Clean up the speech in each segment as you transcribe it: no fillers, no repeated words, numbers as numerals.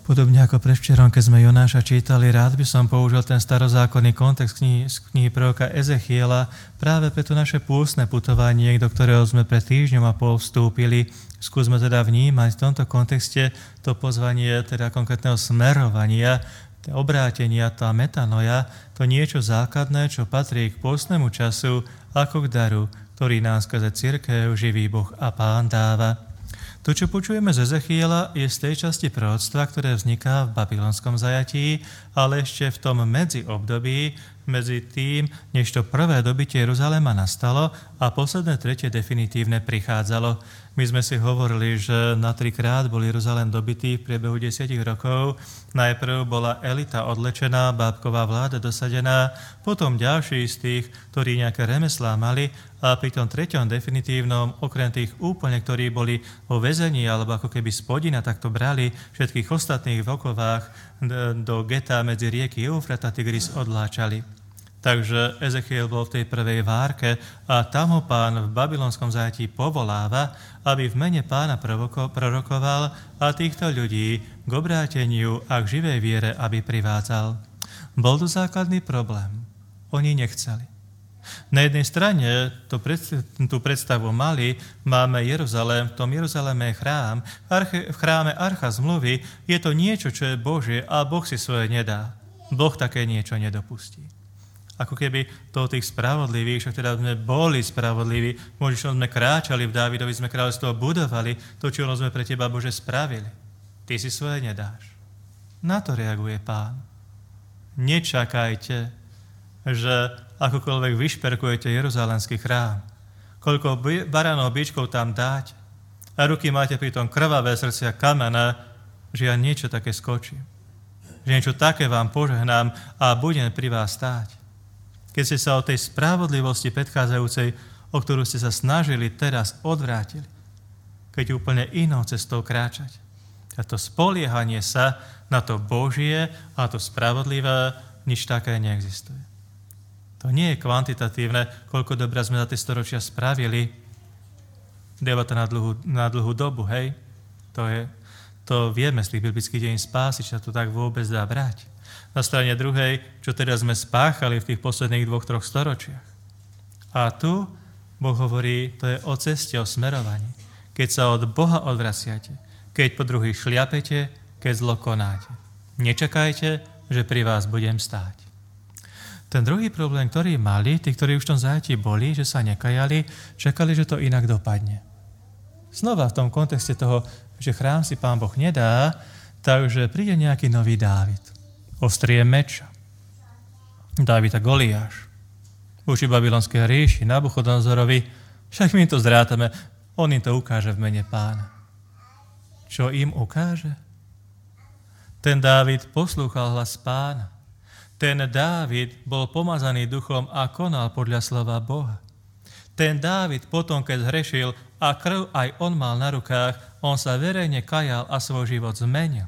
Podobne ako predvčerom, keď sme Jonáša čítali, rád by som použil ten starozákonný kontext z knihy proroka Ezechiela práve pre to naše pústne putovanie, do ktorého sme pred týždňom a pol vstúpili. Skúsme teda vnímať v tomto kontexte to pozvanie teda konkrétneho smerovania, obrátenia, tá metanoja, to niečo základné, čo patrí k pústnemu času ako k daru, ktorý nám skrze cirkev živý Boh a Pán dáva. To, čo počujeme z Ezechiela, je z tej časti proroctva, ktoré vzniká v babylonskom zajatí, ale ešte v tom medziobdobí, medzi tým, než to prvé dobytie Jeruzalema nastalo a posledné tretie definitívne prichádzalo. My sme si hovorili, že na 3-krát bol Jeruzalém dobytý v priebehu 10 rokov. Najprv bola elita odlečená, bábková vláda dosadená, potom ďalší z tých, ktorí nejaké remeslá mali, a pri tom treťom definitívnom, okrem tých úplne, ktorí boli vo väzení alebo ako keby spodina, tak to brali všetkých ostatných v okovách do geta medzi rieky Eufrat a Tigris odláčali. Takže Ezechiel bol v tej prvej várke a tam ho Pán v babylonskom zajatí povoláva, aby v mene Pána prorokoval a týchto ľudí k obráteniu a k živej viere, aby privádzal. Bol to základný problém. Oni nechceli. Na jednej strane tú predstavu mali, máme Jeruzalém, v tom Jeruzaléme je chrám, v chráme archa zmluvy je to niečo, čo je Božie a Boh si svoje nedá. Boh také niečo nedopustí. Ako keby to tých spravodlivých, však teda sme boli spravodliví, možno sme kráčali v Dávidovi, sme kráľovstvo budovali, to, čo sme pre teba, Bože, spravili. Ty si svoje nedáš. Na to reaguje Pán. Nečakajte, že akokoľvek vyšperkujete Jeruzalemský chrám, koľko baranov, bičkov tam dáte a ruky máte pri tom krvavé srdcia kamena, že ja niečo také skočím. Že niečo také vám požehnám a budem pri vás stáť. Keď ste sa od tej spravodlivosti predchádzajúcej, o ktorú ste sa snažili, teraz odvrátili. Keď úplne inou cestou kráčať. A to spoliehanie sa na to Božie a to spravodlivé, nič také neexistuje. To nie je kvantitatívne, koľko dobra sme za tie storočia spravili. Debata na dlhú dobu, hej? To vieme z tých biblických dejín spásy, či sa to tak vôbec dá brať. Na strane druhej, čo teraz sme spáchali v tých posledných 2-3 storočiach. A tu Boh hovorí, to je o ceste, o smerovaní. Keď sa od Boha odvraciate, keď po druhých šliapete, keď zlo konáte. Nečakajte, že pri vás budem stáť. Ten druhý problém, ktorý mali, tí, ktorí už v tom zajatí boli, že sa nekajali, čakali, že to inak dopadne. Znova v tom kontexte toho, že chrám si Pán Boh nedá, takže príde nejaký nový Dávid. Ostrie meča. Dávid a Goliáš. Voči babylonskej ríši, Nabuchodonozorovi, však my im to zrátame, on im to ukáže v mene Pána. Čo im ukáže? Ten Dávid poslúchal hlas Pána. Ten Dávid bol pomazaný duchom a konal podľa slova Boha. Ten Dávid potom, keď zhrešil a krv aj on mal na rukách, on sa verejne kajal a svoj život zmenil.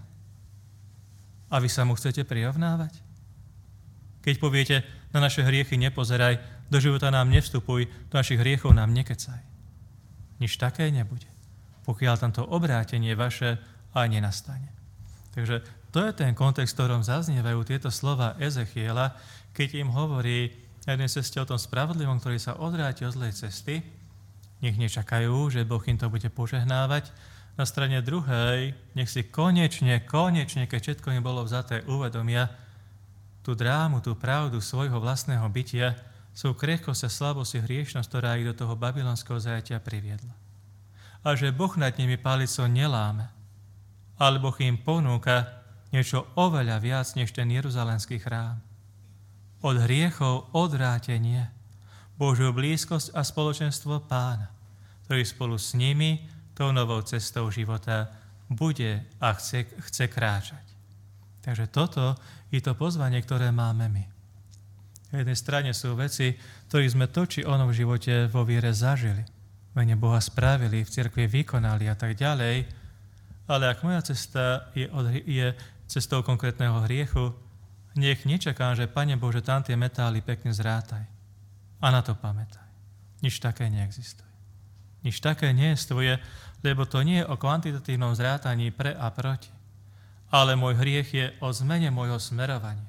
A vy sa mu chcete prirovnávať? Keď poviete, na naše hriechy nepozeraj, do života nám nevstupuj, do našich hriechov nám nekecaj. Nič také nebude, pokiaľ tamto obrátenie vaše aj nenastane. Takže to je ten kontext, v ktorom zaznievajú tieto slova Ezechiela, keď im hovorí na jednej ceste o tom spravodlivom, ktorý sa odvráti od zlej cesty, nech nečakajú, že Boh im to bude požehnávať. Na strane druhej, nech si konečne, keď všetko im bolo vzaté, uvedomia tú drámu, tú pravdu svojho vlastného bytia, sú krehkosť a slabosť a hriešnosť, ktorá ich do toho babylonského zajatia priviedla. A že Boh nad nimi palicou neláme, ale Boh im ponúka niečo oveľa viac, než ten jeruzalemský chrám. Od hriechov odvrátenie, Božiu blízkosť a spoločenstvo Pána, ktorý spolu s nimi tou novou cestou života bude a chce kráčať. Takže toto je to pozvanie, ktoré máme my. Na jednej strane sú veci, ktoré sme to či ono v živote vo viere zažili. Mene Boha spravili, v cirkvi vykonali a tak ďalej. Ale ak moja cesta je cestou konkrétneho hriechu, nech nečakám, že Pane Bože, tam tie metály pekne zrátaj. A na to pamätaj. Nič také neexistuje. Nič také nie je tvoje, lebo to nie je o kvantitatívnom zrátaní pre a proti, ale môj hriech je o zmene môjho smerovania.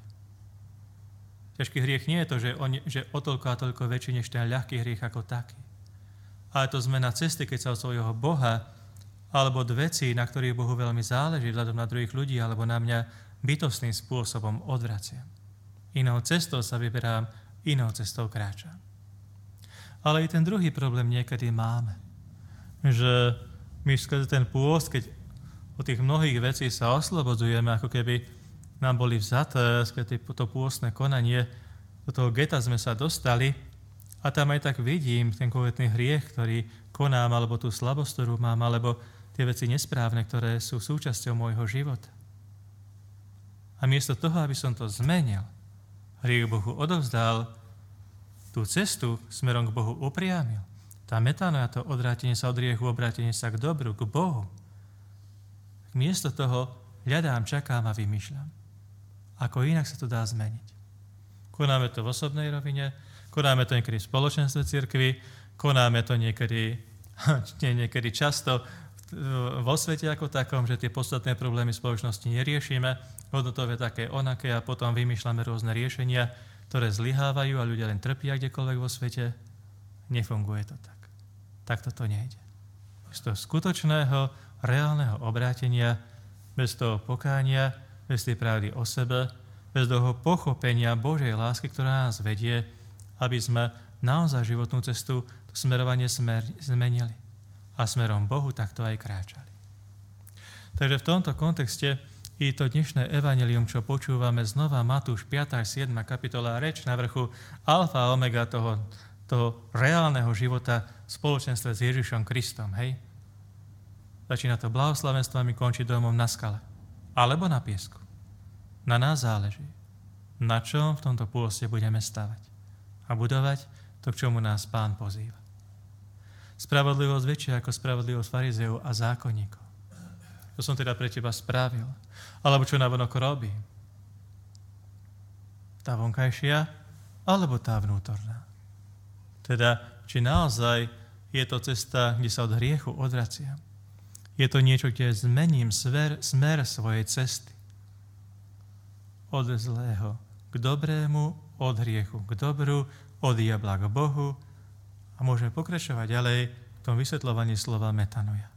Ťažký hriech nie je to, že o toľko a toľko väčší než ten ľahký hriech ako taký. Ale to zmena cesty, keď sa od svojho Boha alebo od vecí, na ktorých Bohu veľmi záleží vzhľadom na druhých ľudí alebo na mňa bytostným spôsobom odvraciam. Inou cestou sa vyberám, inou cestou kráčam. Ale i ten druhý problém niekedy máme. Že my skrze ten pôst, keď od tých mnohých vecí sa oslobodzujeme, ako keby nám boli vzaté, skrze to pôstne konanie, do toho geta sme sa dostali a tam aj tak vidím ten konkrétny hriech, ktorý konám, alebo tú slabosť, ktorú mám, alebo tie veci nesprávne, ktoré sú súčasťou môjho života. A miesto toho, aby som to zmenil, hriech Bohu odovzdal, tú cestu smerom k Bohu upriamil. Tá metanoja, to odvrátenie sa od hriechu, obrátenie sa k dobru, k Bohu. Miesto toho hľadám, čakám a vymýšľam. Ako inak sa to dá zmeniť. Konáme to v osobnej rovine, konáme to niekedy v spoločenstve cirkvi, konáme to niekedy často vo svete ako takom, že tie podstatné problémy spoločnosti neriešime, hodnotové také onaké a potom vymýšľame rôzne riešenia, ktoré zlyhávajú a ľudia len trpia kdekoľvek vo svete. Nefunguje to tak. Takto to nejde. Z toho skutočného, reálneho obrátenia, bez toho pokánia, bez tej pravdy o sebe, bez toho pochopenia Božej lásky, ktorá nás vedie, aby sme naozaj životnú cestu, to smerovanie zmenili a smerom Bohu takto aj kráčali. Takže v tomto kontexte i to dnešné evanjelium, čo počúvame znova, Matúš 5. až 7. kapitola, reč na vrchu alfa a omega toho reálneho života v spoločenstve s Ježišom Kristom, hej? Začína to blahoslavenstvami, končí domom na skale. Alebo na piesku. Na nás záleží. Na čom v tomto pôste budeme stavať. A budovať to, k čomu nás Pán pozýva. Spravodlivosť väčšia ako spravodlivosť farizeov a zákonníkov. To som teda pre teba spravil. Alebo čo navonok robí. Tá vonkajšia, alebo tá vnútorná. Teda, či naozaj je to cesta, kde sa od hriechu odvraciam. Je to niečo, kde zmením smer svojej cesty. Od zlého k dobrému, od hriechu k dobru, od diabla k Bohu a môžeme pokračovať ďalej v tom vysvetľovaní slova metanoja.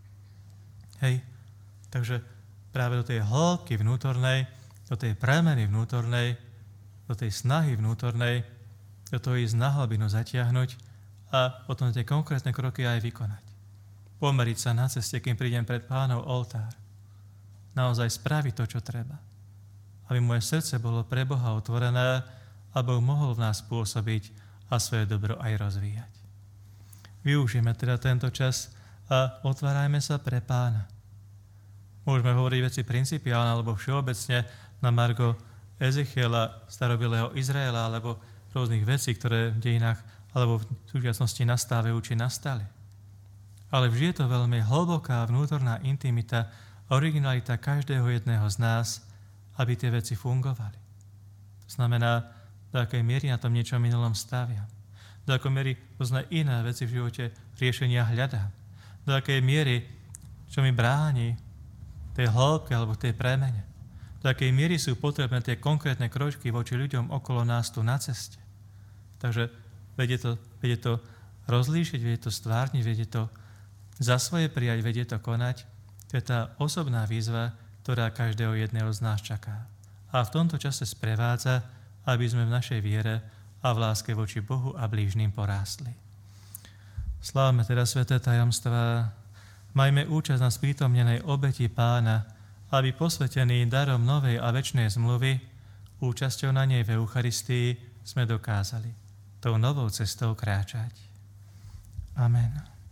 Hej, takže práve do tej hĺbky vnútornej, do tej premeny vnútornej, do tej snahy vnútornej, do toho ísť na hlbinu zatiahnuť a potom tie konkrétne kroky aj vykonať. Pomeriť sa na ceste, kým prídem pred Pánov oltár. Naozaj spraviť to, čo treba. Aby moje srdce bolo pre Boha otvorené, aby Boh mohol v nás pôsobiť a svoje dobro aj rozvíjať. Využijeme teda tento čas a otvárajme sa pre Pána. Môžeme hovoriť veci principiálne alebo všeobecne na margo Ezechiela, starobilého Izraela alebo rôznych vecí, ktoré v dejinách alebo v súčasnosti nastávajú či nastali. Ale vždy je to veľmi hlboká vnútorná intimita, originalita každého jedného z nás, aby tie veci fungovali. To znamená, do akej miery na tom niečo minulom staviam. Do akej miery rôzne iné veci v živote riešenia hľadám. Do akej miery, čo mi bráni tej hĺbke alebo tej premene. Do akej miery sú potrebné tie konkrétne kročky voči ľuďom okolo nás tu na ceste. Takže vedie to rozlíšiť, vedie to stvárniť, vedie to za svoje prijať, vedie to konať. To je tá osobná výzva, ktorá každého jedného z nás čaká. A v tomto čase sprevádza, aby sme v našej viere a v láske voči Bohu a blížnym porástli. Slávme teda sväté tajomstvá, majme účasť na sprítomnenej obeti Pána, aby posvetený darom novej a večnej zmluvy, účasťou na nej v Eucharistii sme dokázali tou novou cestou kráčať. Amen.